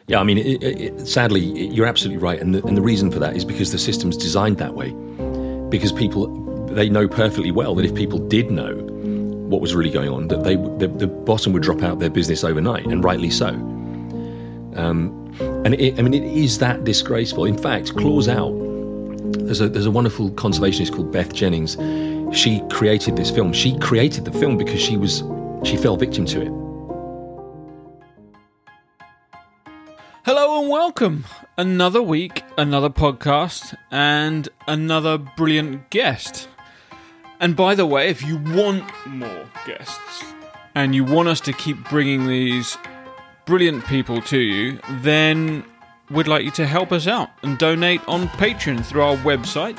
Yeah, I mean, sadly, you're absolutely right. And the reason for that is because the system's designed that way. Because they know perfectly well that if people did know what was really going on, that the bottom would drop out their business overnight, and rightly so. It is that disgraceful. In fact, Claws Out, there's a wonderful conservationist called Beth Jennings. She created this film. She created the film because she fell victim to it. Hello and welcome. Another week, another podcast, and another brilliant guest. And by the way, if you want more guests and you want us to keep bringing these brilliant people to you, then we'd like you to help us out and donate on Patreon through our website,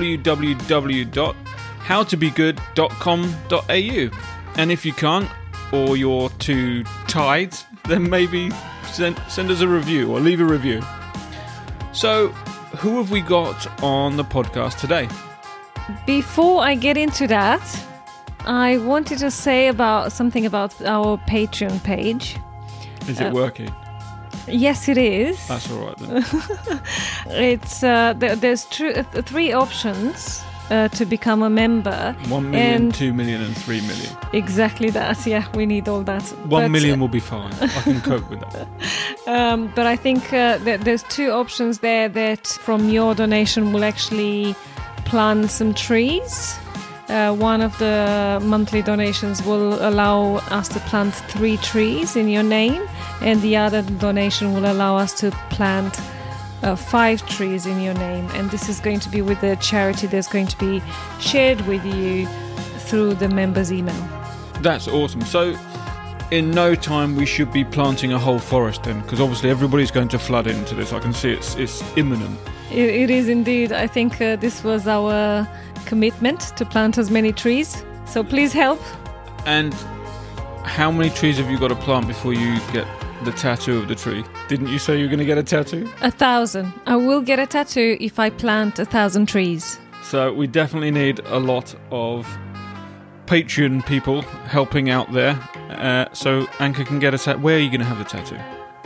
www.howtobegood.com.au. And if you can't, or you're too tired, then maybe send us a review or leave a review. So, who have we got on the podcast today? Before I get into that, I wanted to say something about our Patreon page. Is it working? Yes, it is. That's all right then. It's there's three options to become a member. 1 million, 2 million and 3 million. Exactly that. Yeah, we need all that. 1 million will be fine. I can cope with that. But I think that there's two options there that from your donation will actually plant some trees. One of the monthly donations will allow us to plant 3 trees in your name, and the other donation will allow us to plant 5 trees in your name. And this is going to be with the charity that's going to be shared with you through the members' email. That's awesome. So, in no time, we should be planting a whole forest then, because obviously everybody's going to flood into this. I can see it's imminent. It is indeed. I think this was our commitment to plant as many trees. So please help. And how many trees have you got to plant before you get the tattoo of the tree? Didn't you say you were going to get a tattoo? 1,000. I will get a tattoo if I plant 1,000 trees. So we definitely need a lot of Patreon people helping out there. So Anka can get a tattoo. Where are you going to have the tattoo?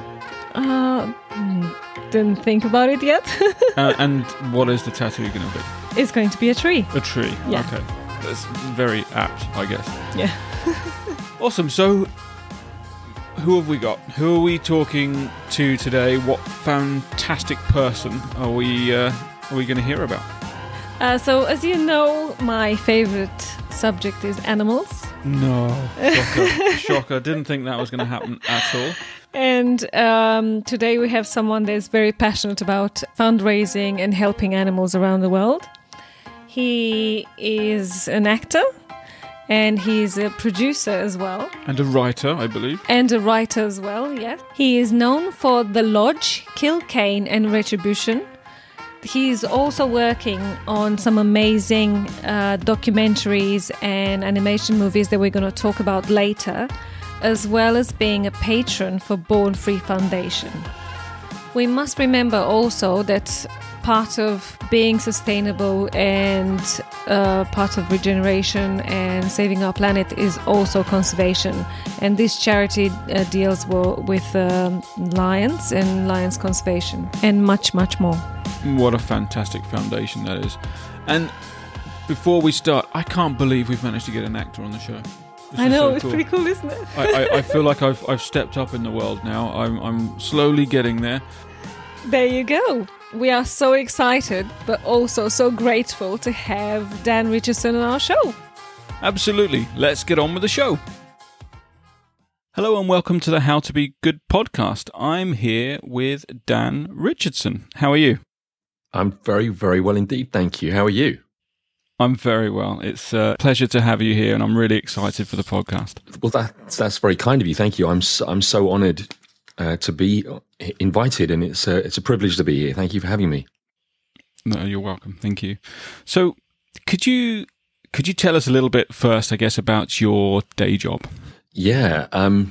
Didn't think about it yet. And what is the tattoo going to be? It's going to be a tree. A tree. Yeah. Okay. That's very apt, I guess. Yeah. Awesome. So, who have we got? Who are we talking to today? What fantastic person are we going to hear about? So, as you know, my favorite subject is animals. No. Shocker. Didn't think that was going to happen at all. And today we have someone that's very passionate about fundraising and helping animals around the world. He is an actor, and he's a producer as well. And a writer, I believe. And a writer as well, yes. He is known for The Lodge, Kill Cain and Retribution. He's also working on some amazing documentaries and animation movies that we're going to talk about later, as well as being a patron for Born Free Foundation. We must remember also that part of being sustainable and part of regeneration and saving our planet is also conservation. And this charity deals with lions and lions conservation and much, much more. What a fantastic foundation that is. And before we start, I can't believe we've managed to get an actor on the show. I know, it's pretty cool, isn't it? I feel like I've stepped up in the world now. I'm slowly getting there. There you go. We are so excited, but also so grateful to have Dan Richardson on our show. Absolutely. Let's get on with the show. Hello and welcome to the How to Be Good podcast. I'm here with Dan Richardson. How are you? I'm very, very well indeed, thank you. How are you? I'm very well. It's a pleasure to have you here, and I'm really excited for the podcast. Well, that's very kind of you. Thank you. I'm so honoured to be invited, and it's a privilege to be here. Thank you for having me. No, you're welcome. Thank you. So, could you tell us a little bit first, I guess, about your day job? Yeah,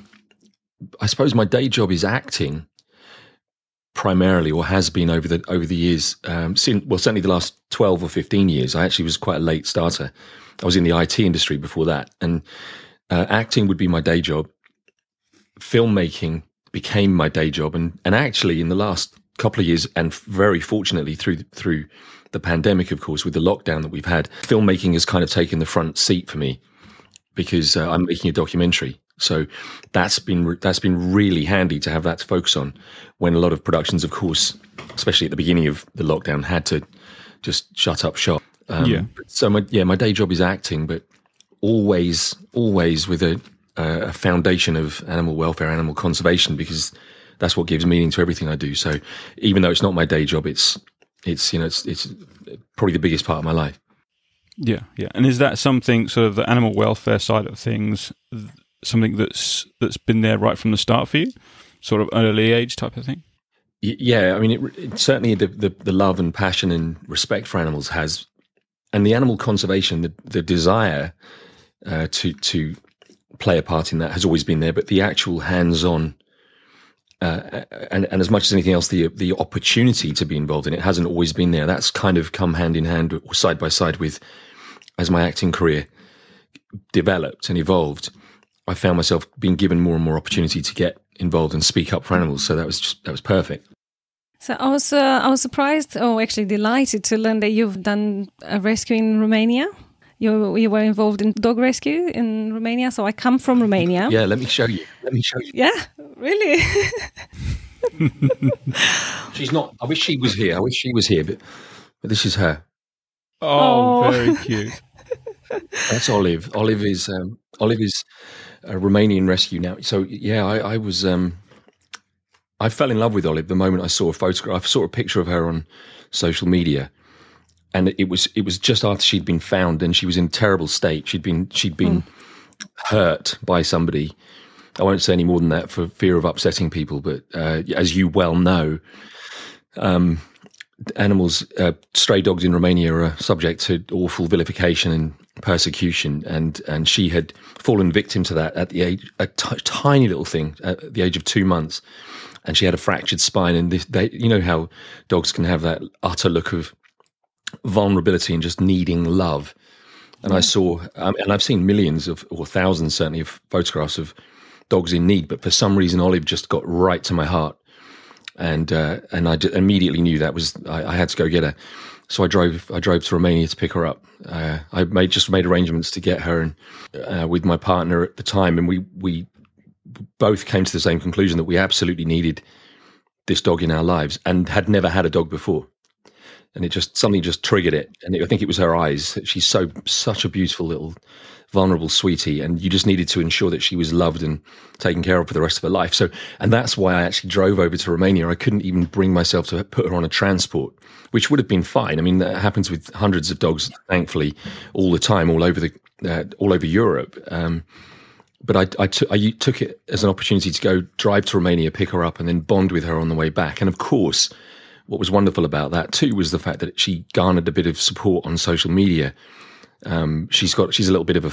I suppose my day job is acting primarily, or has been over the years. Certainly the last 12 or 15 years. I actually was quite a late starter. I was in the IT industry before that, and acting would be my day job. Filmmaking became my day job. And actually, in the last couple of years, and very fortunately through the pandemic, of course, with the lockdown that we've had, filmmaking has kind of taken the front seat for me because I'm making a documentary. So that's been really handy to have that to focus on when a lot of productions, of course, especially at the beginning of the lockdown, had to just shut up shop. So my day job is acting, but always with a foundation of animal welfare, animal conservation, because that's what gives meaning to everything I do. So even though it's not my day job, it's probably the biggest part of my life. Yeah. And is that something, sort of the animal welfare side of things, something that's been there right from the start for you, sort of early age type of thing? Yeah, I mean, it certainly the love and passion and respect for animals has, and the animal conservation, the desire to play a part in that has always been there. But the actual hands-on, and as much as anything else, the opportunity to be involved in it hasn't always been there. That's kind of come hand in hand or side by side with, as my acting career developed and evolved, I found myself being given more and more opportunity to get involved and speak up for animals. So that was perfect. So I was surprised, actually delighted to learn that you've done a rescue in Romania. You were involved in dog rescue in Romania. So I come from Romania. Yeah, let me show you. Yeah, really. She's not. I wish she was here. But this is her. Oh, very cute. That's Olive. Olive is a Romanian rescue now. So yeah, I was. I fell in love with Olive the moment I saw a photograph. I saw a picture of her on social media, and it was just after she'd been found, and she was in a terrible state. She'd been hurt by somebody. I won't say any more than that for fear of upsetting people. But as you well know, animals, stray dogs in Romania are subject to awful vilification and persecution, and she had fallen victim to that at the age, a tiny little thing at the age of 2 months, and she had a fractured spine. And you know how dogs can have that utter look of vulnerability and just needing love. And I saw, and I've seen millions or thousands certainly of photographs of dogs in need, but for some reason Olive just got right to my heart, and I immediately knew that was I had to go get her. So I drove to Romania to pick her up. I made arrangements to get her, and with my partner at the time, and we both came to the same conclusion that we absolutely needed this dog in our lives, and had never had a dog before. And something just triggered it. And I think it was her eyes. She's such a beautiful little vulnerable sweetie, and you just needed to ensure that she was loved and taken care of for the rest of her life. So, and that's why I actually drove over to Romania. I couldn't even bring myself to put her on a transport, which would have been fine. I mean, that happens with hundreds of dogs, thankfully, all the time, all over Europe. But I took it as an opportunity to go drive to Romania, pick her up, and then bond with her on the way back. And of course, what was wonderful about that too was the fact that she garnered a bit of support on social media. She's a little bit of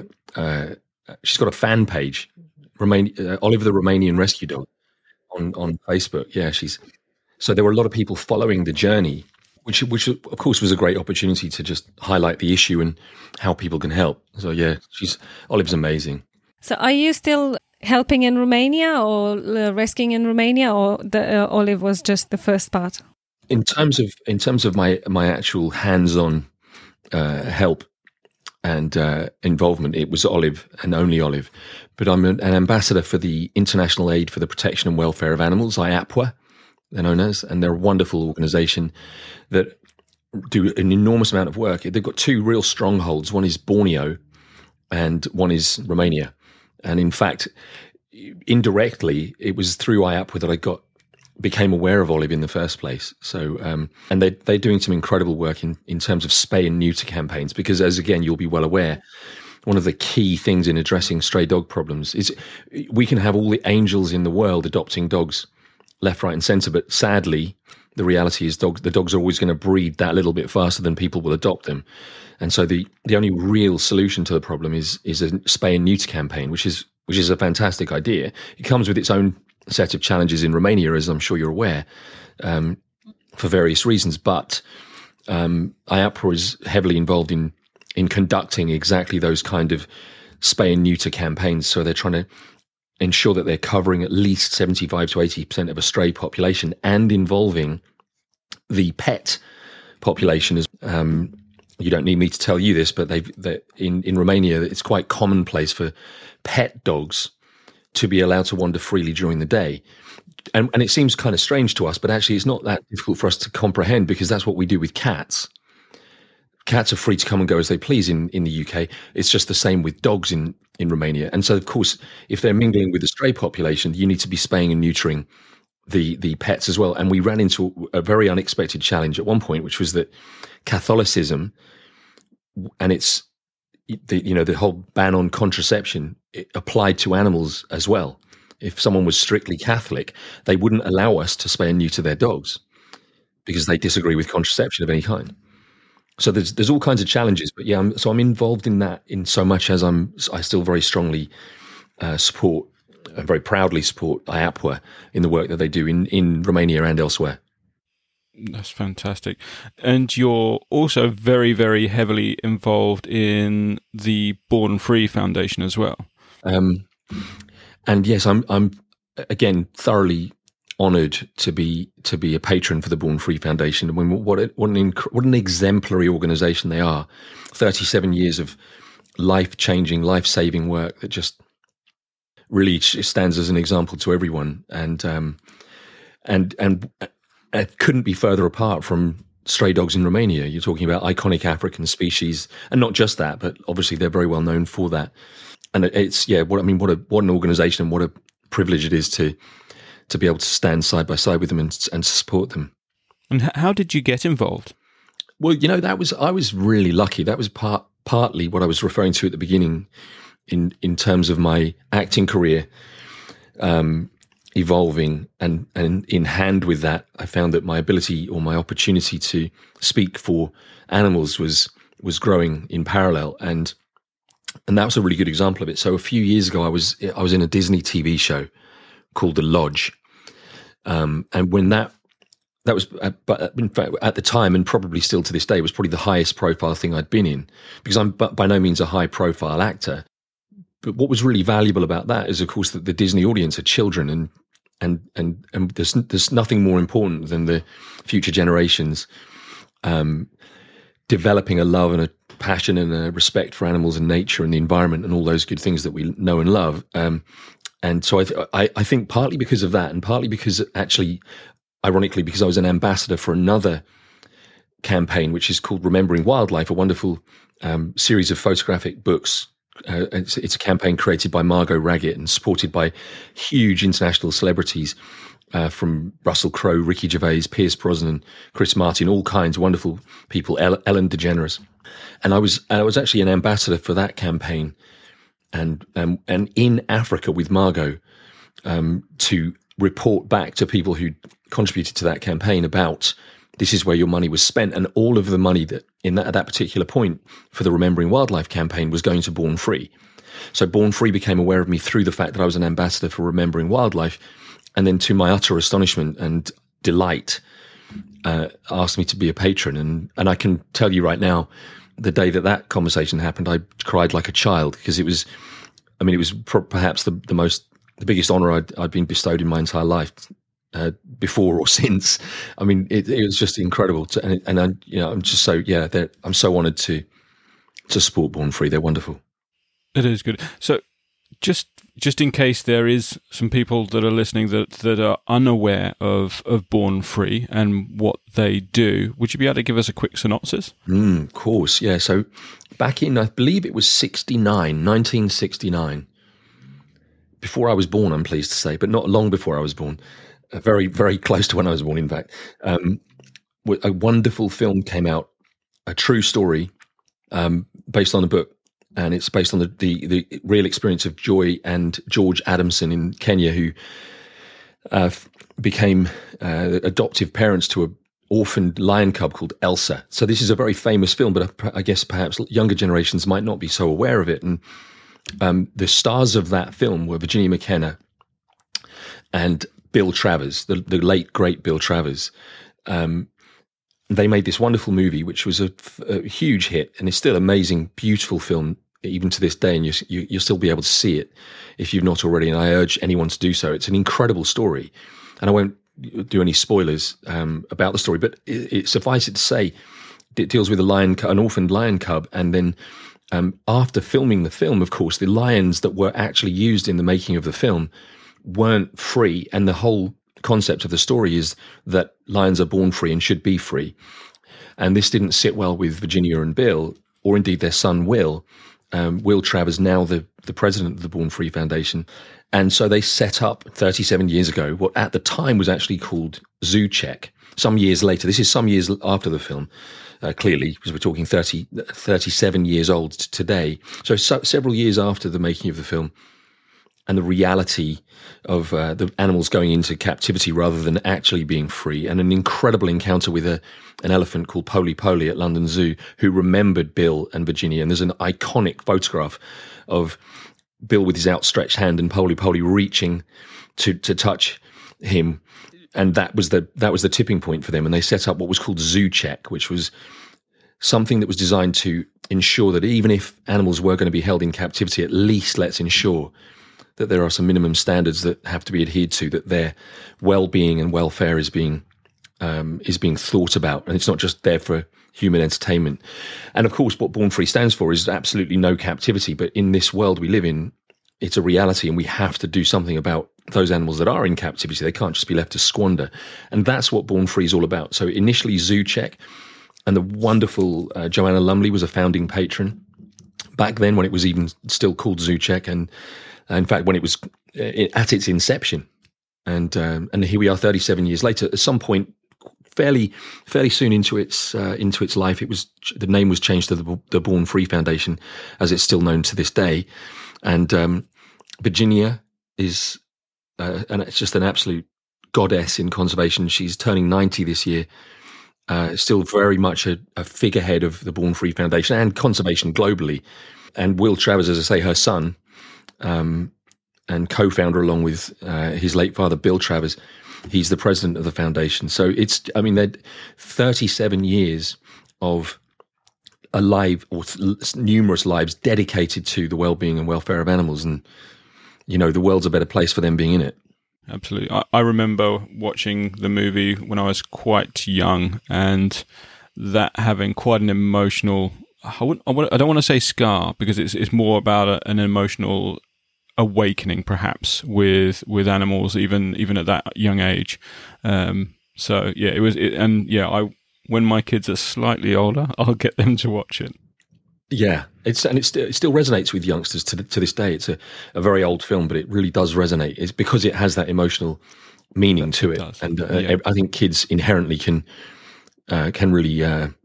she's got a fan page, Oliver the Romanian Rescue Dog, on Facebook. Yeah, so there were a lot of people following the journey, which of course was a great opportunity to just highlight the issue and how people can help. So yeah, Olive's amazing. So are you still helping in Romania or rescuing in Romania, or the Olive was just the first part? In terms of my actual hands-on help and involvement, it was Olive and only Olive. But I'm an ambassador for the International Aid for the Protection and Welfare of Animals, IAPWA, they're known as, and they're a wonderful organisation that do an enormous amount of work. They've got two real strongholds. One is Borneo and one is Romania. And in fact, indirectly, it was through IAPWA that I became aware of Olive in the first place. So, and they're doing some incredible work in terms of spay and neuter campaigns, because as again, you'll be well aware, one of the key things in addressing stray dog problems is we can have all the angels in the world adopting dogs left, right and centre. But sadly, the reality is the dogs are always going to breed that little bit faster than people will adopt them. And so the only real solution to the problem is a spay and neuter campaign, which is a fantastic idea. It comes with its own set of challenges in Romania, as I'm sure you're aware, for various reasons. But IAPWA is heavily involved in conducting exactly those kind of spay and neuter campaigns. So they're trying to ensure that they're covering at least 75 to 80% of a stray population and involving the pet population. As you don't need me to tell you this, but in Romania, it's quite commonplace for pet dogs to be allowed to wander freely during the day. And it seems kind of strange to us, but actually it's not that difficult for us to comprehend, because that's what we do with cats. Cats are free to come and go as they please in the UK. It's just the same with dogs in Romania. And so, of course, if they're mingling with the stray population, you need to be spaying and neutering the pets as well. And we ran into a very unexpected challenge at one point, which was that Catholicism and the whole ban on contraception, it applied to animals as well. If someone was strictly Catholic, they wouldn't allow us to spay and neuter their dogs because they disagree with contraception of any kind. So there's all kinds of challenges, but yeah, I'm involved in that in so much as I still very strongly support, very proudly support IAPWA in the work that they do in Romania and elsewhere. That's fantastic. And you're also very, very heavily involved in the Born Free Foundation as well. And yes, I'm again thoroughly honoured to be a patron for the Born Free Foundation. I mean, what an exemplary organisation they are. 37 years of life-changing, life-saving work that just really stands as an example to everyone. And it couldn't be further apart from stray dogs in Romania. You're talking about iconic African species, and not just that, but obviously they're very well known for that. And what an organisation, and what a privilege it is to be able to stand side by side with them and support them. And how did you get involved? Well, I was really lucky. That was partly what I was referring to at the beginning, in terms of my acting career evolving, and in hand with that, I found that my ability or my opportunity to speak for animals was growing in parallel, and that was a really good example of it. So a few years ago, I was in a Disney TV show called The Lodge, and when that was, but in fact, at the time, and probably still to this day, was probably the highest profile thing I'd been in, because I'm by no means a high profile actor. But what was really valuable about that is, of course, that the Disney audience are children, and there's nothing more important than the future generations developing a love and a passion and a respect for animals and nature and the environment and all those good things that we know and love. And so I think partly because of that, and partly because, actually, ironically, because I was an ambassador for another campaign, which is called Remembering Wildlife, a wonderful series of photographic books. It's a campaign created by Margot Raggett and supported by huge international celebrities, from Russell Crowe, Ricky Gervais, Pierce Brosnan, Chris Martin, all kinds of wonderful people, Ellen DeGeneres. And I was actually an ambassador for that campaign, and in Africa with Margot, to report back to people who contributed to that campaign about this is where your money was spent, and all of the money that at that particular point for the Remembering Wildlife campaign was going to Born Free. So Born Free became aware of me through the fact that I was an ambassador for Remembering Wildlife, and then, to my utter astonishment and delight, asked me to be a patron. And I can tell you right now, the day that conversation happened, I cried like a child, because it was perhaps the biggest honor I'd been bestowed in my entire life, before or since. I mean, it was just incredible. I'm just so, I'm so honored to support Born Free. They're wonderful. It is good. So just in case there is some people that are listening that are unaware of Born Free and what they do, would you be able to give us a quick synopsis? Of course, yeah. So back in, I believe it was 1969, before I was born, I'm pleased to say, but not long before I was born, very, very close to when I was born, in fact, a wonderful film came out, a true story, based on a book. And it's based on the real experience of Joy and George Adamson in Kenya, who became adoptive parents to an orphaned lion cub called Elsa. So this is a very famous film, but I guess perhaps younger generations might not be so aware of it. And the stars of that film were Virginia McKenna and Bill Travers, the late, great Bill Travers. They made this wonderful movie, which was a huge hit, and it's still an amazing, beautiful film even to this day, and you'll still be able to see it if you've not already. And I urge anyone to do so. It's an incredible story, and I won't do any spoilers about the story, but it suffice it to say, it deals with an orphaned lion cub, and then after filming the film, of course, the lions that were actually used in the making of the film weren't free, and the whole concept of the story is that lions are born free and should be free. And this didn't sit well with Virginia and Bill, or indeed their son Will. Will Travers, now the president of the Born Free Foundation. And so they set up 37 years ago what at the time was actually called ZooCheck. Some years later, this is some years after the film, clearly, because we're talking 37 years old today. So several years after the making of the film, and the reality of the animals going into captivity rather than actually being free, and an incredible encounter with an elephant called Polly Polly at London Zoo, who remembered Bill and Virginia. And there's an iconic photograph of Bill with his outstretched hand and Polly Polly reaching to touch him. And that was the tipping point for them. And they set up what was called ZooCheck, which was something that was designed to ensure that even if animals were going to be held in captivity, at least let's ensure that there are some minimum standards that have to be adhered to, that their well-being and welfare is being thought about, and it's not just there for human entertainment. And of course, what Born Free stands for is absolutely no captivity. But in this world we live in, it's a reality, and we have to do something about those animals that are in captivity. They can't just be left to squander, and that's what Born Free is all about. So initially, ZooCheck, and the wonderful Joanna Lumley was a founding patron back then, when it was even still called ZooCheck, and in fact, when it was at its inception, and here we are, 37 years later. At some point, fairly soon into its life, the name was changed to the Born Free Foundation, as it's still known to this day. And Virginia is, and it's just an absolute goddess in conservation. She's turning 90 this year. Still very much a figurehead of the Born Free Foundation and conservation globally. And Will Travers, as I say, her son, and co-founder along with his late father, Bill Travers. He's the president of the foundation. So they're 37 years of a life, or numerous lives dedicated to the well-being and welfare of animals. And, the world's a better place for them being in it. Absolutely. I remember watching the movie when I was quite young, and that having quite an emotional, I don't want to say scar, because it's more about an emotional awakening, perhaps, with animals, even at that young age. So yeah, it was. When my kids are slightly older, I'll get them to watch it. Yeah, it still resonates with youngsters to this day. It's a very old film, but it really does resonate. It's because it has that emotional meaning to it, and I think kids inherently can really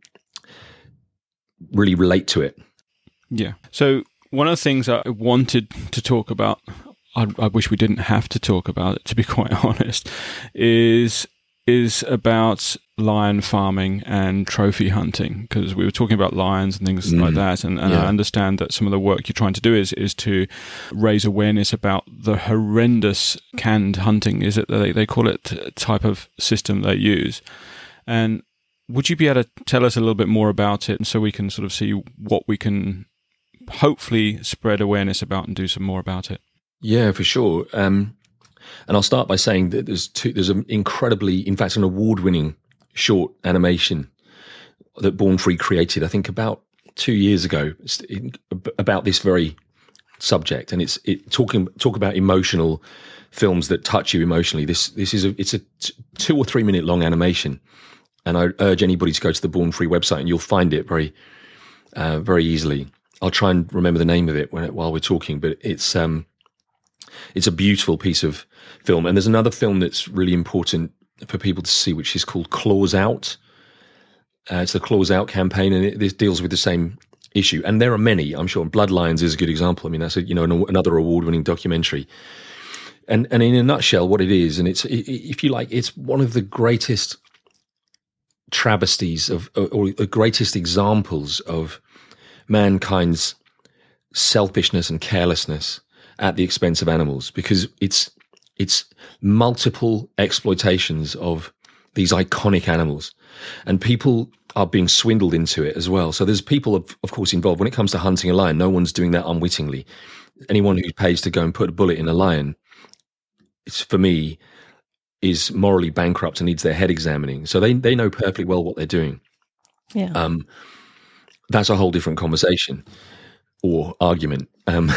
relate to it. Yeah. So one of the things I wanted to talk about, I wish we didn't have to talk about it, to be quite honest, is about lion farming and trophy hunting, because we were talking about lions and things like that, and I understand that some of the work you're trying to do is to raise awareness about the horrendous canned hunting, is it that they call it, type of system they use. And would you be able to tell us a little bit more about it, and so we can sort of see what we can hopefully spread awareness about and do some more about it? Yeah, for sure. And I'll start by saying that there's an incredibly, in fact, an award-winning short animation that Born Free created, I think about 2 years ago, about this very subject. And it's talk about emotional films that touch you emotionally. It's a 2 or 3 minute long animation, and I urge anybody to go to the Born Free website, and you'll find it very, very easily. I'll try and remember the name of it while we're talking, but it's a beautiful piece of film. And there's another film that's really important for people to see, which is called Claws Out. It's the Claws Out campaign, and this deals with the same issue. And there are many, I'm sure. Blood Lions is a good example. I mean, that's another award-winning documentary. And in a nutshell, what it is, and it's, if you like, it's one of the greatest travesties or the greatest examples of mankind's selfishness and carelessness at the expense of animals, because it's multiple exploitations of these iconic animals, and people are being swindled into it as well. So there's people, of course, involved. When it comes to hunting a lion, no one's doing that unwittingly. Anyone who pays to go and put a bullet in a lion, for me, is morally bankrupt and needs their head examining. So they know perfectly well what they're doing. Yeah. That's a whole different conversation or argument.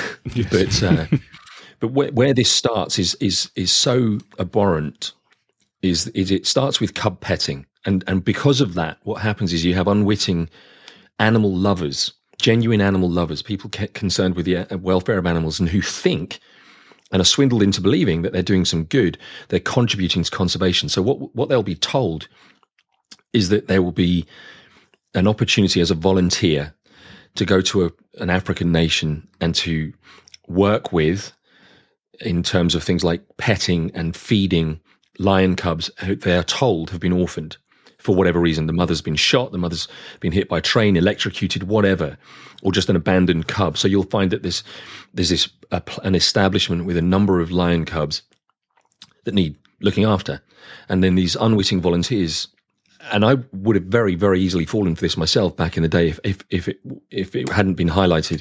But where this starts is so abhorrent. Is it starts with cub petting, and because of that, what happens is you have unwitting animal lovers, genuine animal lovers, people concerned with the welfare of animals, and who think and are swindled into believing that they're doing some good. They're contributing to conservation. So what they'll be told is that there will be an opportunity as a volunteer to go to an African nation and to work with, in terms of things like petting and feeding lion cubs who they are told have been orphaned for whatever reason. The mother's been shot, the mother's been hit by a train, electrocuted, whatever, or just an abandoned cub. So you'll find that there's an establishment with a number of lion cubs that need looking after. And then these unwitting volunteers, and I would have very, very easily fallen for this myself back in the day if it hadn't been highlighted.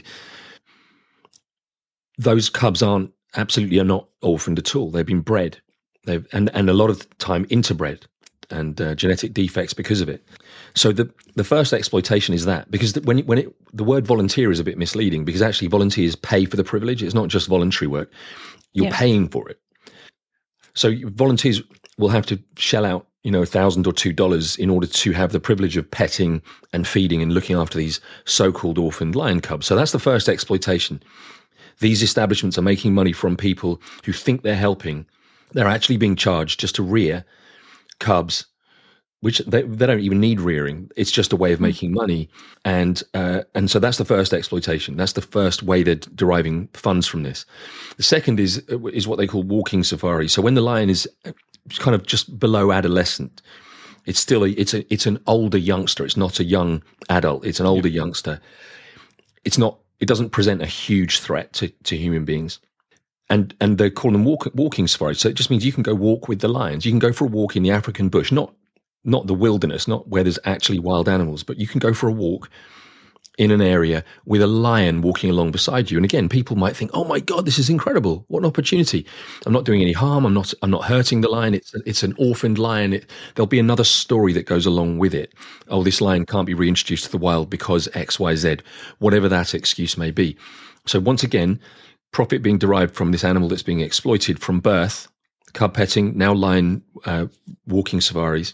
Those cubs are not orphaned at all. They've been bred. And a lot of the time interbred, and genetic defects because of it. So the first exploitation is that, because the word volunteer is a bit misleading, because actually volunteers pay for the privilege. It's not just voluntary work. You're paying for it. So volunteers will have to shell out, $1,000 or $2 in order to have the privilege of petting and feeding and looking after these so-called orphaned lion cubs. So that's the first exploitation. These establishments are making money from people who think they're helping. They're actually being charged just to rear cubs, which they don't even need rearing. It's just a way of making money. And so that's the first exploitation. That's the first way they're deriving funds from this. The second is what they call walking safari. So when the lion is kind of just below adolescent, it's still it's an older youngster. It's not a young adult. It's an older youngster. It doesn't present a huge threat to human beings. And they call them walking safaris. So it just means you can go walk with the lions. You can go for a walk in the African bush, not the wilderness, not where there's actually wild animals, but you can go for a walk in an area with a lion walking along beside you. And again, people might think, "Oh my God, this is incredible! What an opportunity! I'm not doing any harm. I'm not hurting the lion. It's an orphaned lion. There'll be another story that goes along with it. Oh, this lion can't be reintroduced to the wild because X, Y, Z, whatever that excuse may be." So once again, profit being derived from this animal that's being exploited from birth, cub petting, now lion walking safaris.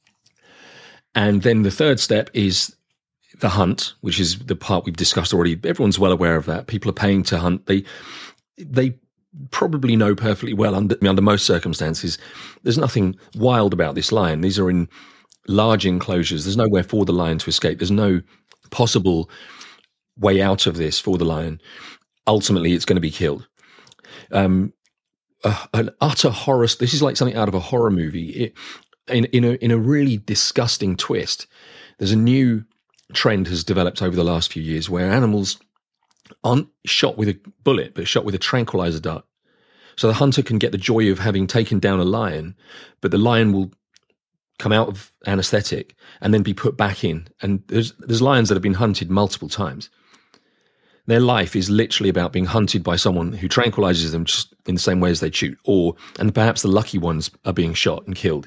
And then the third step is the hunt, which is the part we've discussed already. Everyone's well aware of that. People are paying to hunt. They probably know perfectly well under most circumstances, there's nothing wild about this lion. These are in large enclosures. There's nowhere for the lion to escape. There's no possible way out of this for the lion. Ultimately, it's going to be killed. An utter horror. This is like something out of a horror movie. In a really disgusting twist, there's a new trend has developed over the last few years where animals aren't shot with a bullet, but shot with a tranquilizer dart. So the hunter can get the joy of having taken down a lion, but the lion will come out of anesthetic and then be put back in. And there's lions that have been hunted multiple times. Their life is literally about being hunted by someone who tranquilizes them just in the same way as they shoot, and perhaps the lucky ones are being shot and killed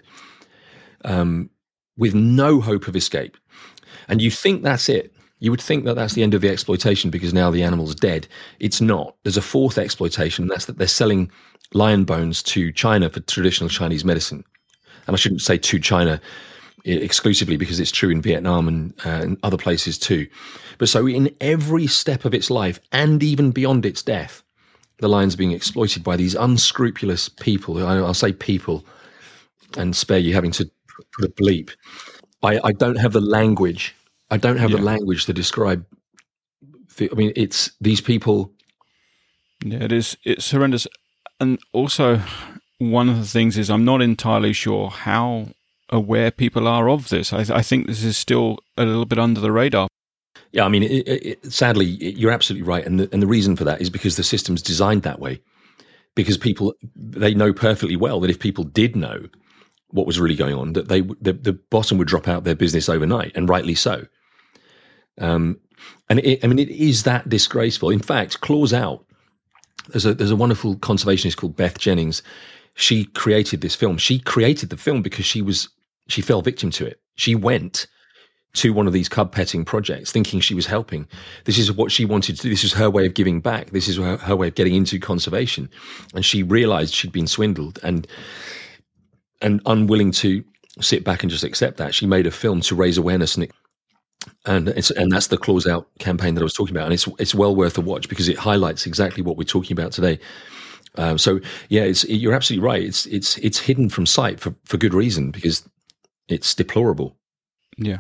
with no hope of escape. And you think that's it. You would think that that's the end of the exploitation because now the animal's dead. It's not. There's a fourth exploitation. That's that they're selling lion bones to China for traditional Chinese medicine. And I shouldn't say to China exclusively because it's true in Vietnam and other places too. But so in every step of its life and even beyond its death, the lion's being exploited by these unscrupulous people. I'll say people and spare you having to put a bleep. I don't have the language. I don't have the language to describe. It's these people. Yeah, it's horrendous. And also, one of the things is I'm not entirely sure how aware people are of this. I think this is still a little bit under the radar. Yeah, sadly, you're absolutely right. And the reason for that is because the system's designed that way. Because they know perfectly well that if people did know what was really going on, that the bottom would drop out their business overnight, and rightly so. And it is that disgraceful. In fact, Claws Out. There's a wonderful conservationist called Beth Jennings. She created this film. She created the film because she fell victim to it. She went to one of these cub petting projects thinking she was helping. This is what she wanted to do. This is her way of giving back. This is her way of getting into conservation. And she realized she'd been swindled, and unwilling to sit back and just accept that, she made a film to raise awareness, and that's the Claws Out campaign that I was talking about. And it's well worth a watch because it highlights exactly what we're talking about today. So yeah, you're absolutely right. It's hidden from sight for good reason, because it's deplorable. Yeah.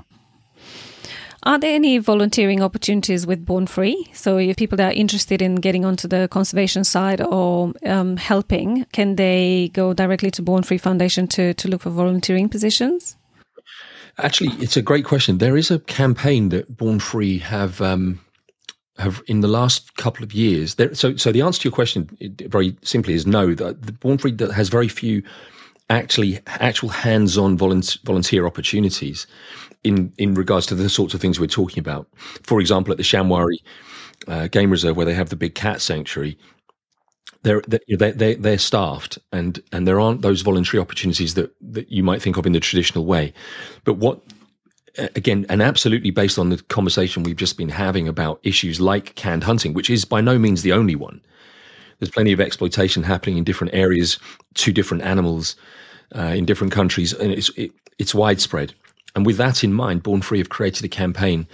Are there any volunteering opportunities with Born Free? So if people that are interested in getting onto the conservation side or helping, can they go directly to Born Free Foundation to look for volunteering positions? Actually, it's a great question. There is a campaign that Born Free have in the last couple of years. So the answer to your question, very simply, is no. The Born Free has very few actual hands-on volunteer opportunities in regards to the sorts of things we're talking about. For example, at the Shamwari Game Reserve, where they have the big cat sanctuary, they're staffed, and there aren't those voluntary opportunities that you might think of in the traditional way. But what, again, and absolutely based on the conversation we've just been having about issues like canned hunting, which is by no means the only one. There's plenty of exploitation happening in different areas to different animals in different countries, and it's widespread. And with that in mind, Born Free have created a campaign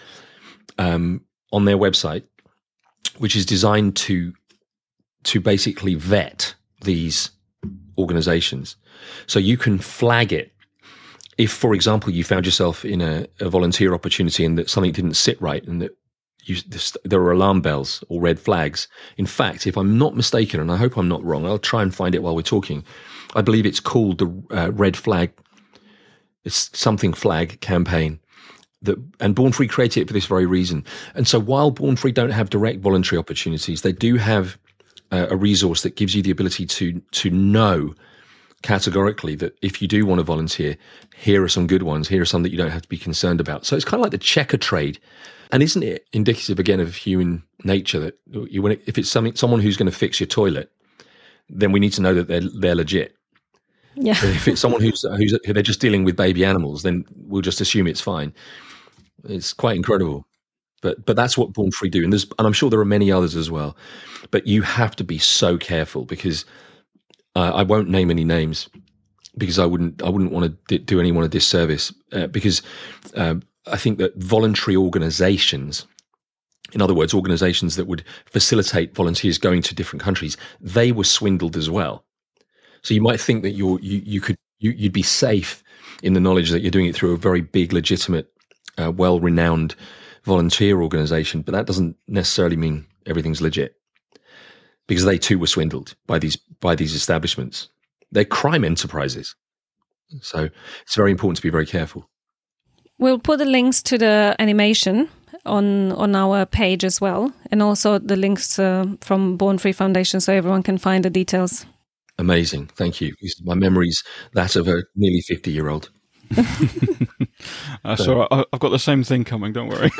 on their website, which is designed to basically vet these organizations. So you can flag it. If, for example, you found yourself in a volunteer opportunity and that something didn't sit right, and that there are alarm bells or red flags. In fact, if I'm not mistaken, and I hope I'm not wrong, I'll try and find it while we're talking. I believe it's called the red flag. It's something flag campaign. And Born Free created it for this very reason. And so while Born Free don't have direct voluntary opportunities, they do have a resource that gives you the ability to know categorically that if you do want to volunteer, here are some good ones. Here are some that you don't have to be concerned about. So it's kind of like the checker trade. And isn't it indicative again of human nature that if it's someone who's going to fix your toilet, then we need to know that they're legit. Yeah. But if it's someone who they're just dealing with baby animals, then we'll just assume it's fine. It's quite incredible. But that's what Born Free do, and I'm sure there are many others as well. But you have to be so careful, because I won't name any names, because I wouldn't want to do anyone a disservice, because I think that voluntary organizations, in other words, organizations that would facilitate volunteers going to different countries, they were swindled as well. So you might think that you'd be safe in the knowledge that you're doing it through a very big, legitimate, well-renowned volunteer organization, but that doesn't necessarily mean everything's legit, because they too were swindled by these establishments. They're crime enterprises. So it's very important to be very careful. We'll put the links to the animation on our page as well, and also the links from Born Free Foundation, so everyone can find the details. Amazing. Thank you. My memory's that of a nearly 50-year-old. So I've got the same thing coming, don't worry.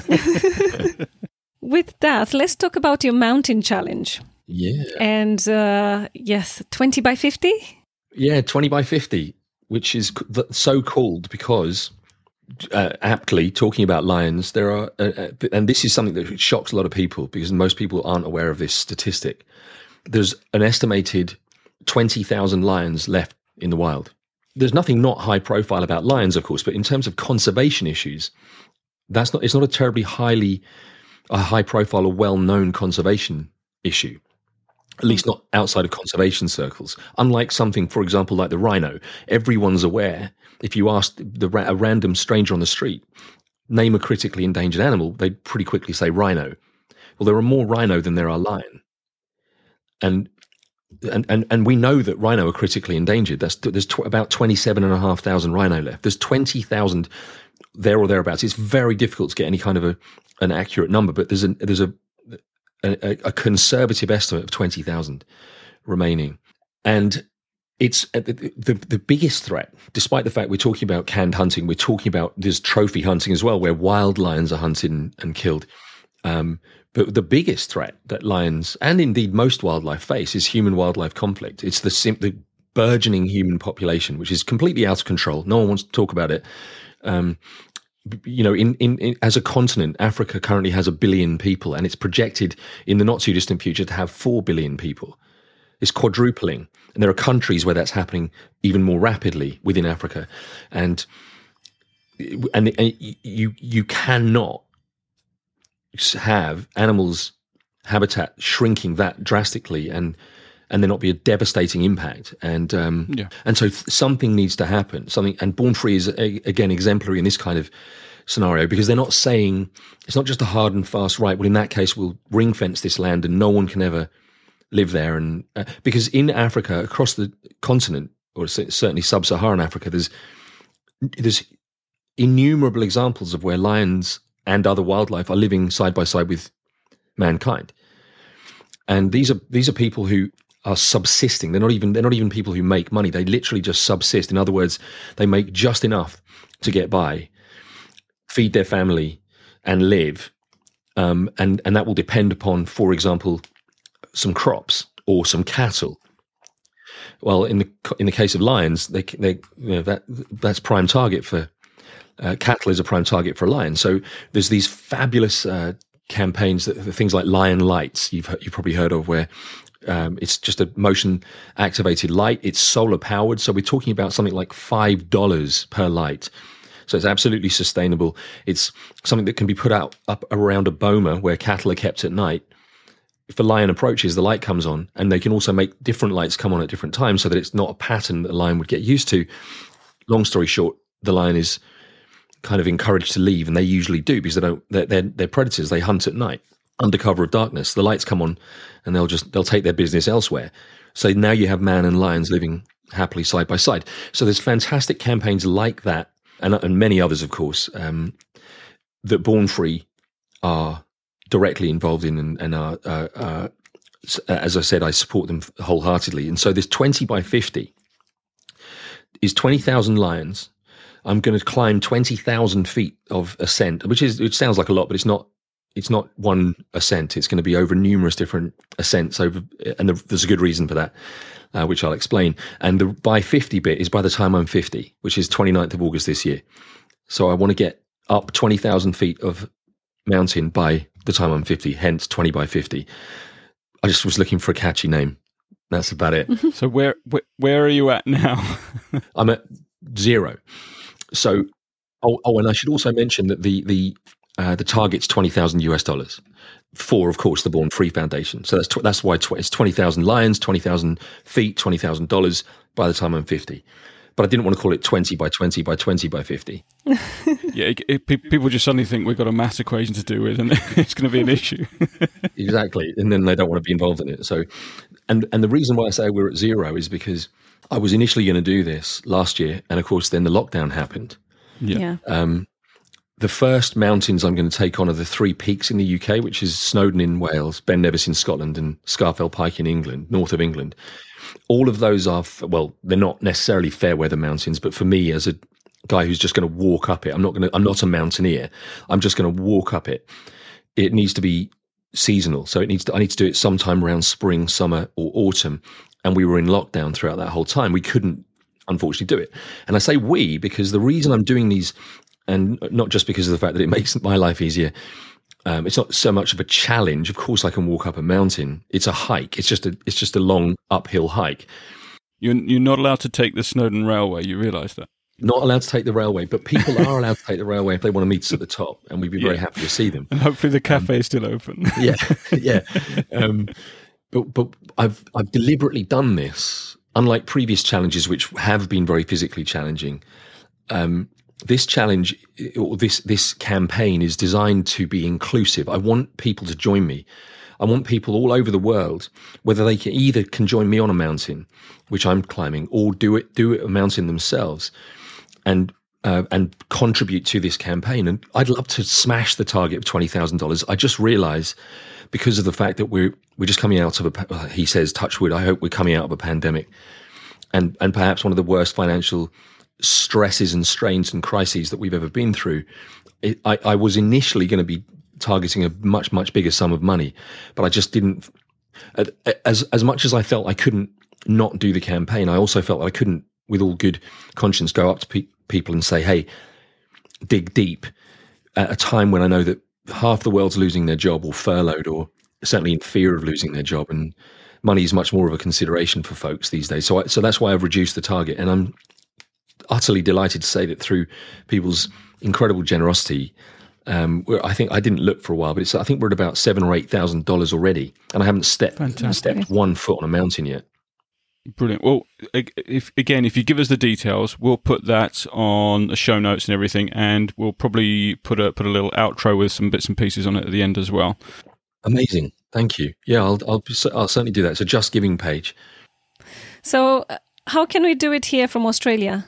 With that, let's talk about your mountain challenge. Yeah. And yes, 20 by 50? Yeah, 20 by 50, which is so called because, aptly, talking about lions, there are, and this is something that shocks a lot of people, because most people aren't aware of this statistic. There's an estimated 20,000 lions left in the wild. There's nothing not high profile about lions, of course, but in terms of conservation issues, it's not a terribly high profile or well-known conservation issue, at least not outside of conservation circles. Unlike something, for example, like the rhino, everyone's aware. If you ask a random stranger on the street, name a critically endangered animal, they'd pretty quickly say rhino. Well, there are more rhino than there are lion. And we know that rhino are critically endangered. There's about 27,500 rhino left. There's 20,000 there or thereabouts. It's very difficult to get any kind of an accurate number, but there's a conservative estimate of 20,000 remaining. And it's the biggest threat, despite the fact we're talking about canned hunting, we're talking about there's trophy hunting as well, where wild lions are hunted and killed. But the biggest threat that lions, and indeed most wildlife, face is human-wildlife conflict. It's the burgeoning human population, which is completely out of control. No one wants to talk about it. In as a continent, Africa currently has 1 billion people, and it's projected in the not-too-distant future to have 4 billion people. It's quadrupling, and there are countries where that's happening even more rapidly within Africa, and you cannot have animals' habitat shrinking that drastically and there not be a devastating impact. And so something needs to happen. And Born Free is again exemplary in this kind of scenario, because they're not saying it's not just a hard and fast right. Well, in that case, we'll ring fence this land and no one can ever live there. And because in Africa, across the continent, or certainly sub-Saharan Africa, there's innumerable examples of where lions and other wildlife are living side by side with mankind, and these are people who are subsisting. They're not even people who make money. They literally just subsist. In other words, they make just enough to get by, feed their family, and live. And that will depend upon, for example, some crops or some cattle. Well, in the case of lions, that's prime target for. Cattle is a prime target for a lion. So there's these fabulous campaigns, things like Lion Lights, you've probably heard of, where it's just a motion-activated light. It's solar-powered, so we're talking about something like $5 per light. So it's absolutely sustainable. It's something that can be put up around a boma where cattle are kept at night. If a lion approaches, the light comes on, and they can also make different lights come on at different times so that it's not a pattern that a lion would get used to. Long story short, the lion is kind of encouraged to leave, and they usually do, because they're predators. They hunt at night under cover of darkness. The lights come on and they'll take their business elsewhere. So now you have man and lions living happily side by side. So there's fantastic campaigns like that, and many others, of course, that Born Free are directly involved in, and are as I said, I support them wholeheartedly. And so this 20 by 50 is 20,000 lions. I'm going to climb 20,000 feet of ascent, which sounds like a lot, but it's not. It's not one ascent. It's going to be over numerous different ascents and there's a good reason for that, which I'll explain. And the by 50 bit is by the time I'm 50, which is 29th of August this year. So I want to get up 20,000 feet of mountain by the time I'm 50, hence 20 by 50. I just was looking for a catchy name. That's about it. So where are you at now? I'm at 0. So, and I should also mention that the target's $20,000 for, of course, the Born Free Foundation. So that's why it's 20,000 lions, 20,000 feet, $20,000 by the time I'm 50. But I didn't want to call it 20 by 20 by 20 by 50. Yeah, people just suddenly think we've got a math equation to do with, and it's going to be an issue. Exactly, and then they don't want to be involved in it. So, and the reason why I say we're at 0 is because I was initially going to do this last year, and of course then the lockdown happened. Yeah. The first mountains I'm going to take on are the 3 peaks in the UK, which is Snowdon in Wales, Ben Nevis in Scotland, and Scafell Pike in England, north of England. All of those are, they're not necessarily fair weather mountains, but for me, as a guy who's just going to walk up it, I'm not a mountaineer. I'm just going to walk up it. It needs to be seasonal. So I need to do it sometime around spring, summer, or autumn. And we were in lockdown throughout that whole time. We couldn't, unfortunately, do it. And I say we because the reason I'm doing these, and not just because of the fact that it makes my life easier, it's not so much of a challenge. Of course, I can walk up a mountain. It's a hike. It's just a long uphill hike. You're not allowed to take the Snowdon Railway. You realise that? Not allowed to take the railway, but people are allowed to take the railway if they want to meet us at the top, and we'd be very happy to see them. And hopefully the cafe is still open. Yeah. But I've deliberately done this, unlike previous challenges which have been very physically challenging. This challenge, or this campaign, is designed to be inclusive. I want people to join me. I want people all over the world, whether they can join me on a mountain, which I'm climbing, or do it a mountain themselves, and contribute to this campaign. And I'd love to smash the target of $20,000. I just realize, because of the fact that we're just coming out of he says, touch wood, I hope we're coming out of a pandemic. and perhaps one of the worst financial stresses and strains and crises that we've ever been through, I was initially going to be targeting a much, much bigger sum of money, but I just didn't. As much as I felt I couldn't not do the campaign, I also felt that I couldn't, with all good conscience, go up to people and say, hey, dig deep, at a time when I know that half the world's losing their job or furloughed or certainly in fear of losing their job, and money is much more of a consideration for folks these days. So that's why I've reduced the target, and I'm utterly delighted to say that through people's incredible generosity, I think I didn't look for a while, but I think we're at about $7,000 or $8,000 already, and I haven't stepped 1 foot on a mountain yet. Brilliant. Well, if you give us the details, we'll put that on the show notes and everything, and we'll probably put a little outro with some bits and pieces on it at the end as well. Amazing. Thank you. Yeah, I'll certainly do that. It's a Just Giving page. So how can we do it here from Australia?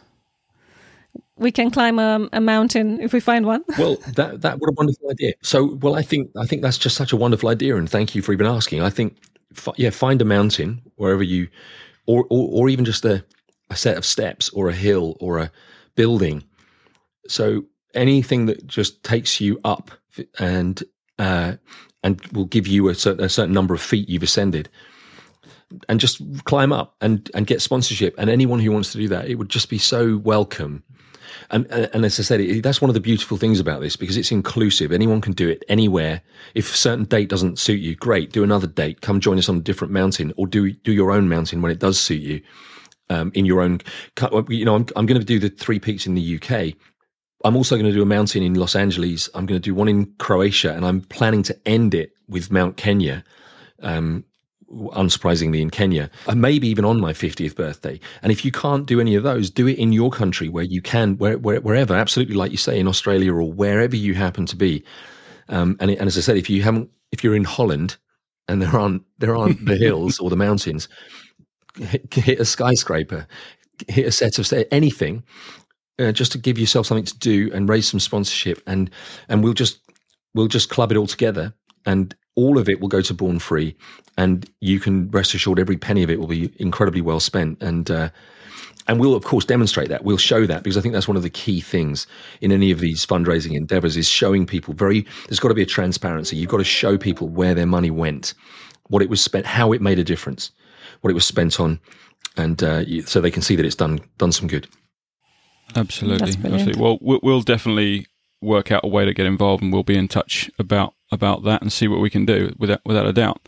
We can climb a mountain if we find one. Well, that what a wonderful idea. So, I think that's just such a wonderful idea, and thank you for even asking. I think, find a mountain wherever you, or even just a set of steps or a hill or a building. So anything that just takes you up and will give you a certain number of feet you've ascended, and just climb up and get sponsorship. And anyone who wants to do that, it would just be so welcome. And as I said, that's one of the beautiful things about this, because it's inclusive. Anyone can do it anywhere. If a certain date doesn't suit you, great, do another date. Come join us on a different mountain, or do your own mountain when it does suit you. In your own, I'm going to do the 3 peaks in the UK. I'm also going to do a mountain in Los Angeles. I'm going to do one in Croatia, and I'm planning to end it with Mount Kenya. Unsurprisingly in Kenya, and maybe even on my 50th birthday. And if you can't do any of those, do it in your country where you can, wherever, absolutely, like you say, in Australia or wherever you happen to be. And as I said, if you're in Holland and there aren't the hills or the mountains, hit a skyscraper, hit a set of stairs, anything, just to give yourself something to do and raise some sponsorship, and we'll just club it all together, and all of it will go to Born Free, and you can rest assured every penny of it will be incredibly well spent. And we'll, of course, demonstrate that. We'll show that, because I think that's one of the key things in any of these fundraising endeavors, is showing people there's got to be a transparency. You've got to show people where their money went, what it was spent, how it made a difference, what it was spent on, and so they can see that it's done some good. Absolutely. Well, we'll definitely work out a way to get involved, and we'll be in touch about that and see what we can do without a doubt.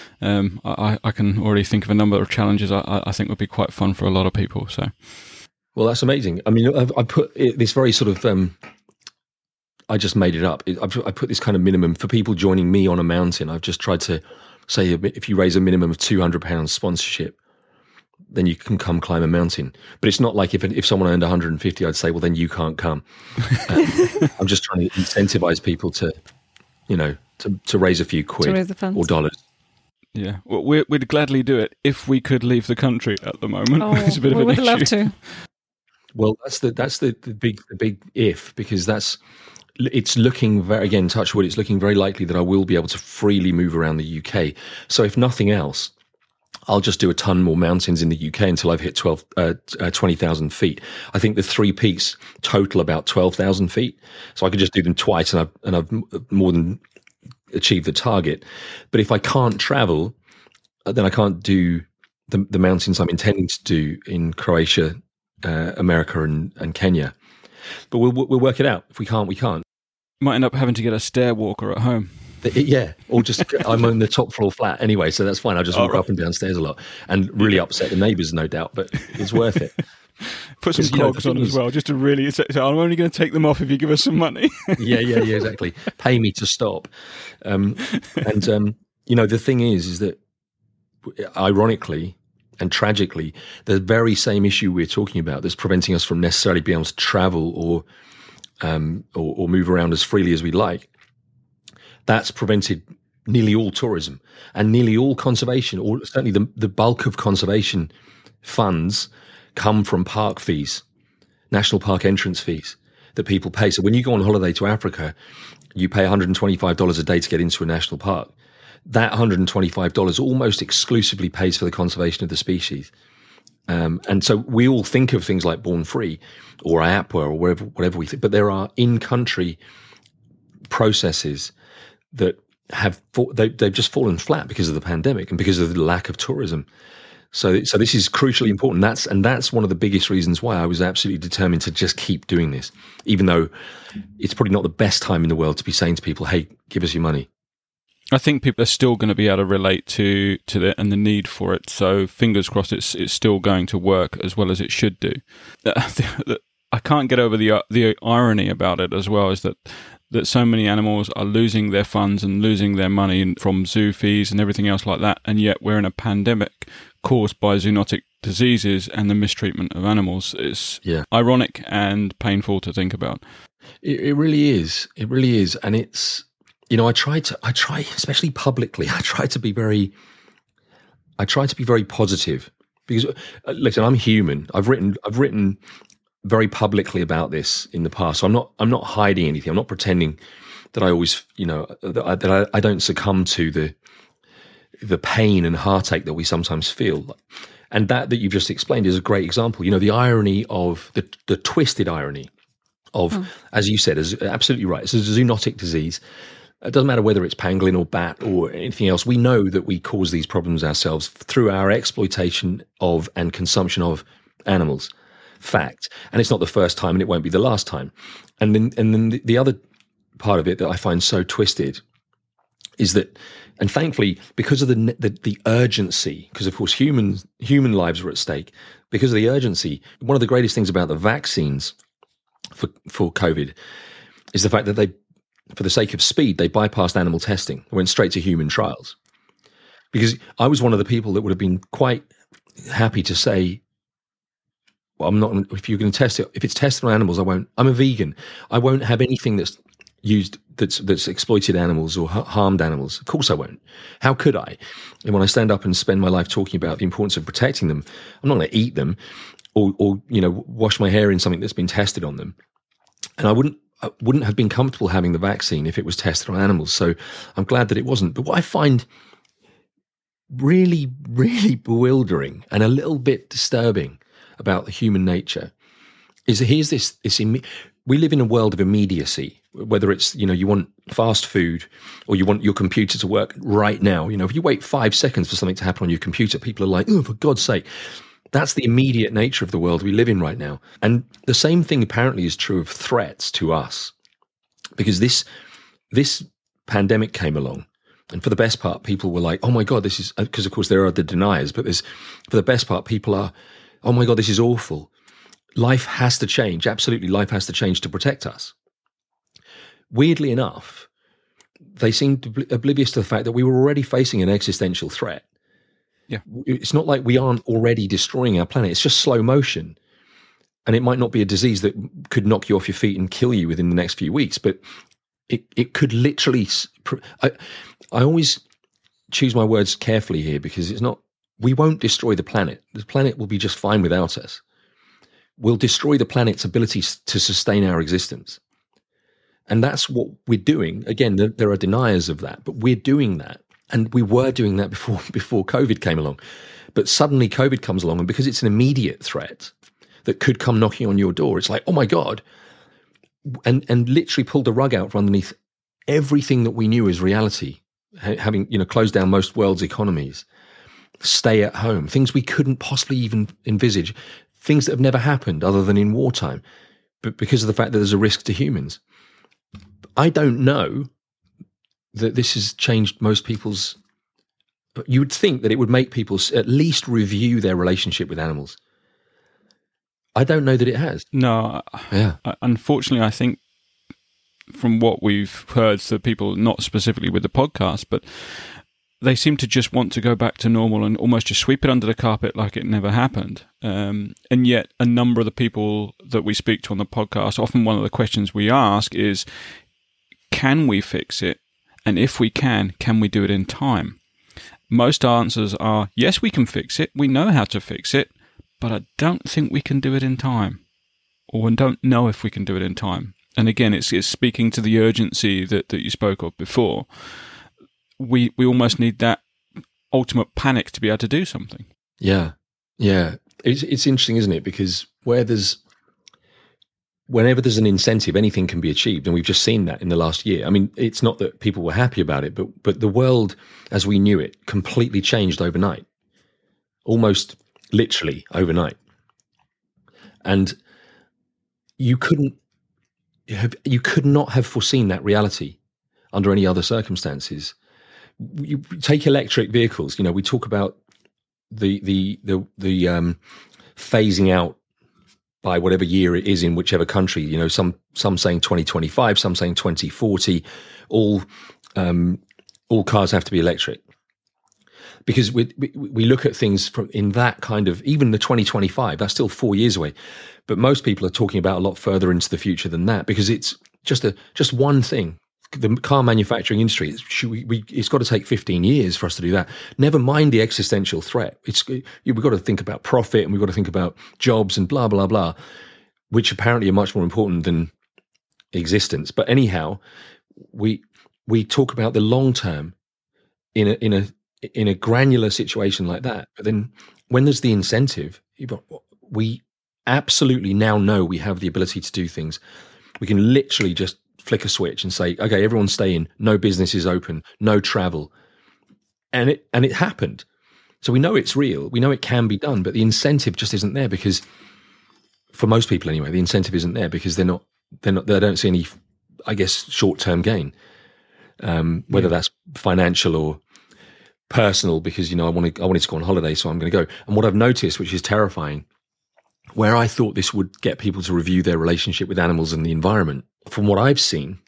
I can already think of a number of challenges I think would be quite fun for a lot of people. So, well, that's amazing. I mean, I put this very sort of I just made it up. I put this kind of minimum for people joining me on a mountain. I've just tried to say, if you raise a minimum of £200 sponsorship, then you can come climb a mountain. But it's not like if someone earned 150, I'd say, well, then you can't come. I'm just trying to incentivize people to raise a few quid or dollars. Yeah, well, we'd gladly do it if we could leave the country at the moment. Oh, it's a bit of an issue. We would love to. Well, that's the big if, because it's looking very, again, touch wood, it's looking very likely that I will be able to freely move around the UK. So if nothing else, I'll just do a ton more mountains in the UK until I've hit 20,000 feet. I think the 3 peaks total about 12,000 feet. So I could just do them twice, and I've more than achieved the target. But if I can't travel, then I can't do the mountains I'm intending to do in Croatia, America, and Kenya. But we'll work it out. If we can't, we can't. Might end up having to get a stair walker at home. Yeah, or just I'm on the top floor flat anyway, so that's fine. I'll just walk up and down stairs a lot and really upset the neighbours, no doubt, but it's worth it. Put some clogs on as well, just to really say, I'm only going to take them off if you give us some money. yeah, exactly. Pay me to stop. The thing is that, ironically and tragically, the very same issue we're talking about that's preventing us from necessarily being able to travel or move around as freely as we'd like, that's prevented nearly all tourism and nearly all conservation, or certainly the bulk of conservation funds come from park fees, national park entrance fees that people pay. So when you go on holiday to Africa, you pay $125 a day to get into a national park. That $125 almost exclusively pays for the conservation of the species. And so we all think of things like Born Free or IAPA or whatever we think, but there are in-country processes that they've just fallen flat because of the pandemic and because of the lack of tourism. So this is crucially important. That's one of the biggest reasons why I was absolutely determined to just keep doing this, even though it's probably not the best time in the world to be saying to people, "Hey, give us your money." I think people are still going to be able to relate to it and the need for it. So fingers crossed, it's still going to work as well as it should do. I can't get over the irony about it as well, is that so many animals are losing their funds and losing their money from zoo fees and everything else like that, and yet we're in a pandemic caused by zoonotic diseases and the mistreatment of animals. It's ironic and painful to think about. It really is. It really is, and it's. I try, especially publicly, I try to be very positive because, listen, I'm human. I've written very publicly about this in the past. So I'm not hiding anything. I'm not pretending that I always, that I don't succumb to the pain and heartache that we sometimes feel. And that you've just explained is a great example. The irony of the twisted irony of, as you said, is absolutely right. It's a zoonotic disease. It doesn't matter whether it's pangolin or bat or anything else. We know that we cause these problems ourselves through our exploitation of and consumption of animals. Fact. And it's not the first time and it won't be the last time. And then the other part of it that I find so twisted is that, and thankfully, because of the urgency, because of course human lives are at stake, because of the urgency, one of the greatest things about the vaccines for COVID is the fact that they, for the sake of speed, they bypassed animal testing, went straight to human trials. Because I was one of the people that would have been quite happy to say, well, I'm not, if you're going to test it, if it's tested on animals, I'm a vegan. I won't have anything that's exploited animals or harmed animals. Of course I won't. How could I? And when I stand up and spend my life talking about the importance of protecting them, I'm not going to eat them or wash my hair in something that's been tested on them. And I wouldn't have been comfortable having the vaccine if it was tested on animals. So I'm glad that it wasn't. But what I find really, really bewildering and a little bit disturbing about the human nature is that here's this we live in a world of immediacy, whether it's, you want fast food or you want your computer to work right now. If you wait 5 seconds for something to happen on your computer, people are like, oh, for God's sake. That's the immediate nature of the world we live in right now. And the same thing apparently is true of threats to us, because this pandemic came along. And for the best part, people were like, oh my God, this is, because of course there are the deniers, but for the best part, people are, oh my God, this is awful. Life has to change. Absolutely, life has to change to protect us. Weirdly enough, they seemed oblivious to the fact that we were already facing an existential threat. Yeah, it's not like we aren't already destroying our planet. It's just slow motion. And it might not be a disease that could knock you off your feet and kill you within the next few weeks, but it could literally... I always choose my words carefully here, because we won't destroy the planet. The planet will be just fine without us. We'll destroy the planet's ability to sustain our existence. And that's what we're doing. Again, there are deniers of that, but we're doing that. And we were doing that before COVID came along. But suddenly COVID comes along, and because it's an immediate threat that could come knocking on your door, it's like, oh my God, and literally pulled the rug out from underneath everything that we knew as reality, having closed down most world's economies, stay at home, things we couldn't possibly even envisage, things that have never happened other than in wartime, but because of the fact that there's a risk to humans. I don't know that this has changed most people's... But you would think that it would make people at least review their relationship with animals. I don't know that it has. No. Yeah. Unfortunately, I think from what we've heard, so people, not specifically with the podcast, but they seem to just want to go back to normal and almost just sweep it under the carpet like it never happened. And yet a number of the people that we speak to on the podcast, often one of the questions we ask is, can we fix it? And if we can we do it in time? Most answers are, yes, we can fix it. We know how to fix it, but I don't think we can do it in time, or we don't know if we can do it in time. And again, it's speaking to the urgency that you spoke of before. We almost need that ultimate panic to be able to do something. Yeah. it's interesting, isn't it? Because whenever there's an incentive, anything can be achieved, and we've just seen that in the last year. I mean, it's not that people were happy about it, but the world as we knew it completely changed overnight, almost literally overnight, and you could not have foreseen that reality under any other circumstances. You take electric vehicles. We talk about the phasing out by whatever year it is in whichever country. Some saying 2025, some saying 2040. All cars have to be electric, because we look at things from in that kind of, even the 2025. That's still 4 years away, but most people are talking about a lot further into the future than that, because it's just one thing. The car manufacturing industry, it's got to take 15 years for us to do that. Never mind the existential threat. We've got to think about profit, and we've got to think about jobs and blah, blah, blah, which apparently are much more important than existence. But anyhow, we talk about the long term in a granular situation like that. But then when there's the incentive, we absolutely now know we have the ability to do things. We can literally just flick a switch and say, okay, everyone stay in, no business is open, no travel. And it happened. So we know it's real. We know it can be done, but the incentive just isn't there, because for most people anyway, the incentive isn't there because they don't see any, I guess, short-term gain, whether that's financial or personal, because, I wanted to go on holiday, so I'm going to go. And what I've noticed, which is terrifying, where I thought this would get people to review their relationship with animals and the environment, from what I've seen,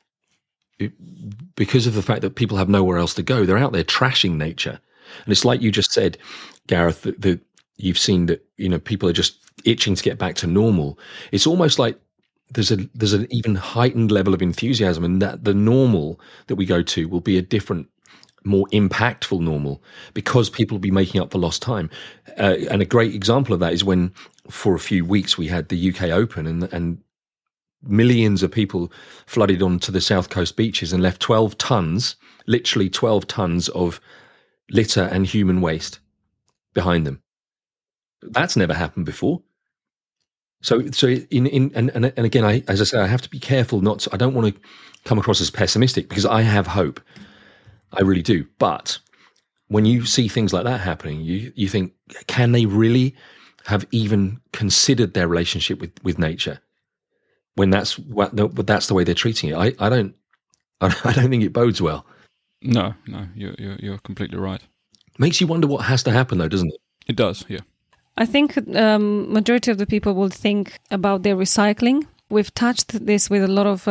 because of the fact that people have nowhere else to go, they're out there trashing nature. And it's like you just said, Gareth, that you've seen that, people are just itching to get back to normal. It's almost like there's an even heightened level of enthusiasm, and that the normal that we go to will be a different, more impactful normal, because people will be making up for lost time. And a great example of that is when, for a few weeks, we had the UK Open, and millions of people flooded onto the South Coast beaches and left 12 tons, literally 12 tons of litter and human waste behind them. That's never happened before. So and again, as I say, I have to be careful I don't want to come across as pessimistic, because I have hope. I really do. But when you see things like that happening, you think, can they really have even considered their relationship with nature, when that's the way they're treating it? I don't think it bodes well. No, you're completely right. Makes you wonder what has to happen, though, doesn't it? It does, yeah. I think majority of the people will think about their recycling. We've touched this with a lot of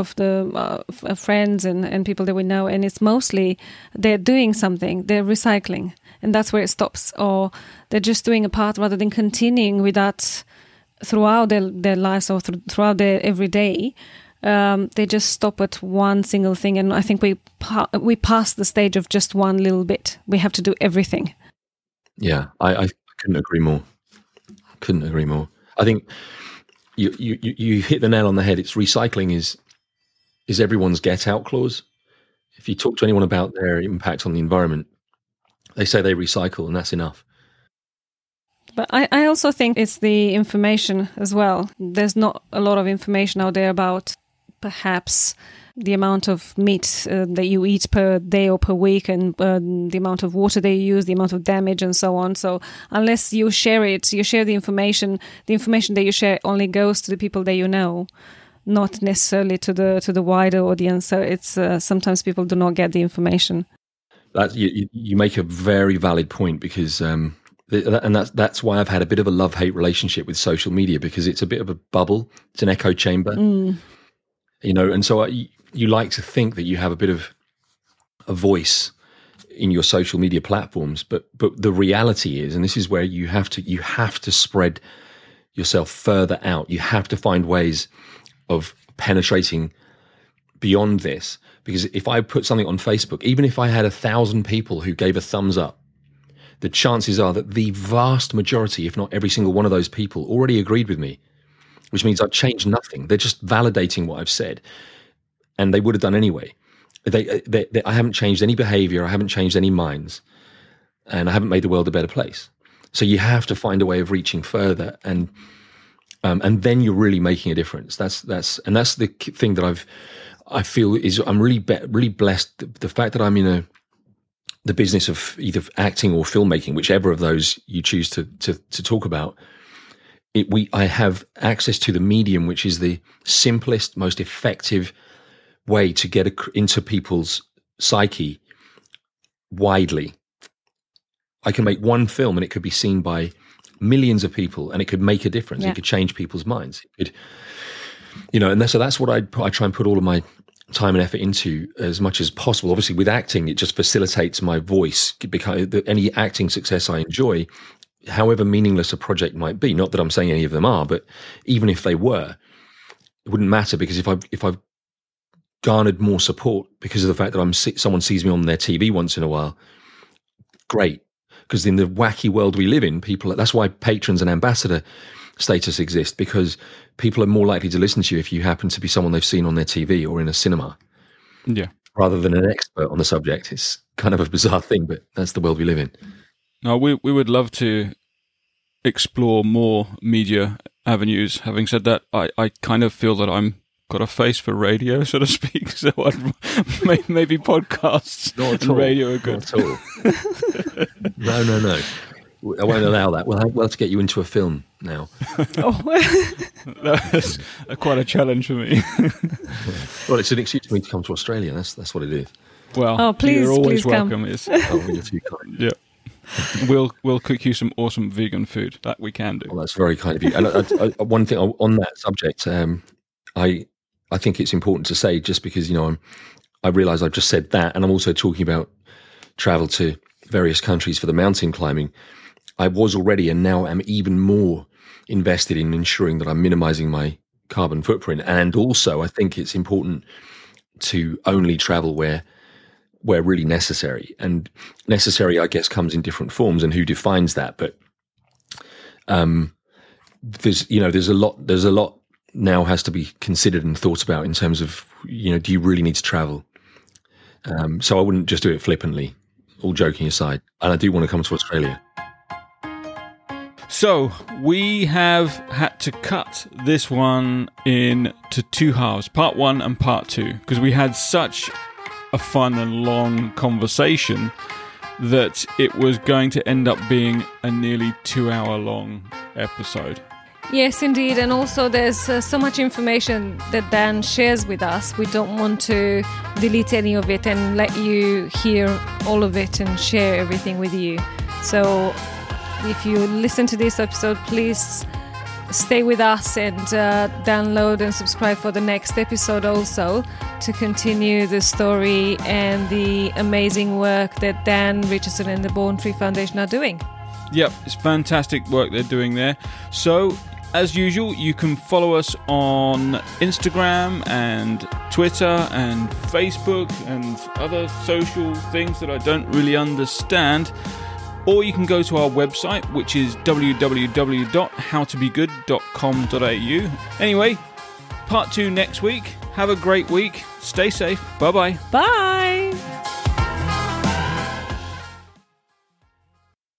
the friends and people that we know, and it's mostly they're doing something, they're recycling, and that's where it stops, or they're just doing a part rather than continuing with that throughout their lives or throughout their everyday. They just stop at one single thing, and I think we pass the stage of just one little bit. We have to do everything. Yeah, I couldn't agree more. I think you hit the nail on the head. It's recycling is everyone's get out clause. If you talk to anyone about their impact on the environment, they say they recycle, and that's enough. But I also think it's the information as well. There's not a lot of information out there about perhaps the amount of meat that you eat per day or per week, and the amount of water they use, the amount of damage, and so on. So unless you share the information that you share only goes to the people that you know, not necessarily to the wider audience. So it's sometimes people do not get the information. You make a very valid point, because and that's why I've had a bit of a love-hate relationship with social media, because it's a bit of a bubble. It's an echo chamber, and so you like to think that you have a bit of a voice in your social media platforms, but the reality is, and this is where you have to spread yourself further out. You have to find ways of penetrating beyond this, because if I put something on Facebook, even if I had 1,000 people who gave a thumbs up, the chances are that the vast majority, if not every single one of those people, already agreed with me, which means I've changed nothing. They're just validating what I've said, and they would have done anyway. I haven't changed any behavior. I haven't changed any minds, and I haven't made the world a better place. So you have to find a way of reaching further, and then you're really making a difference. That's the thing that I feel is I'm really blessed. The fact that I'm in the business of either acting or filmmaking, whichever of those you choose to talk about, I have access to the medium, which is the simplest, most effective way to get into people's psyche widely. I can make one film and it could be seen by millions of people, and it could make a difference. Yeah. It could change people's minds. It could, and so that's what I try and put all of my time and effort into as much as possible. Obviously, with acting, it just facilitates my voice, because any acting success I enjoy, however meaningless a project might be, not that I'm saying any of them are, but even if they were, it wouldn't matter, because if I've garnered more support because of the fact that someone sees me on their TV once in a while, great. Because in the wacky world we live in, that's why patrons and ambassador status exist, because people are more likely to listen to you if you happen to be someone they've seen on their TV or in a cinema. Yeah. Rather than an expert on the subject. It's kind of a bizarre thing, but that's the world we live in. No, we would love to explore more media avenues. Having said that, I kind of feel that I'm got a face for radio, so to speak. So maybe podcasts and radio are good. Not at all. No. I won't allow that. We'll have to get you into a film now. That's quite a challenge for me. Well, it's an excuse for me to come to Australia. That's what it is. Well, please, you're always please come. welcome. You're too kind. Yeah. We'll cook you some awesome vegan food. That we can do. Well, that's very kind of you. And one thing on that subject, I think it's important to say, just because I realise I've just said that, and I'm also talking about travel to various countries for the mountain climbing. I was already, and now am even more invested in ensuring that I'm minimising my carbon footprint. And also, I think it's important to only travel where really necessary. And necessary, I guess, comes in different forms, and who defines that? But there's a lot now has to be considered and thought about in terms of, do you really need to travel? So I wouldn't just do it flippantly, all joking aside. And I do want to come to Australia. So we have had to cut this one into two halves, part 1 and part 2, because we had such a fun and long conversation that it was going to end up being a nearly 2-hour long episode. Yes, indeed. And also there's so much information that Dan shares with us. We don't want to delete any of it and let you hear all of it and share everything with you. So if you listen to this episode, please stay with us and download and subscribe for the next episode also, to continue the story and the amazing work that Dan Richardson and the Born Free Foundation are doing. Yep, it's fantastic work they're doing there. So, as usual, you can follow us on Instagram and Twitter and Facebook and other social things that I don't really understand. Or you can go to our website, which is www.howtobegood.com.au. Anyway, part 2 next week. Have a great week. Stay safe. Bye-bye. Bye!